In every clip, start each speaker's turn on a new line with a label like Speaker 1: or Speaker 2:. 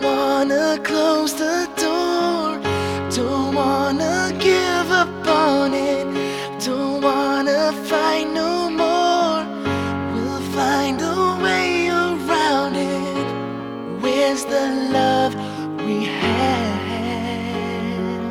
Speaker 1: wanna close the door, don't wanna give up on it, don't wanna fight no more. We'll find a way around it. Where's the love we had?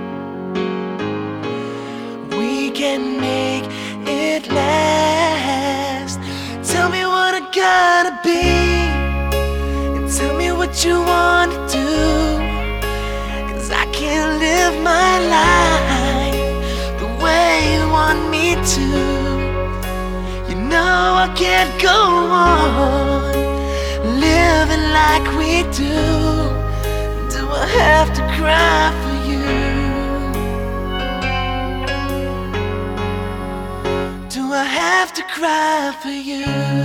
Speaker 1: We can make it last. Tell me what I gotta be, and tell me what you wanna do, 'cause I can't live my life the way you want me to. You know I can't go on living like we do. Do I have to cry for you? Do I have to cry for you?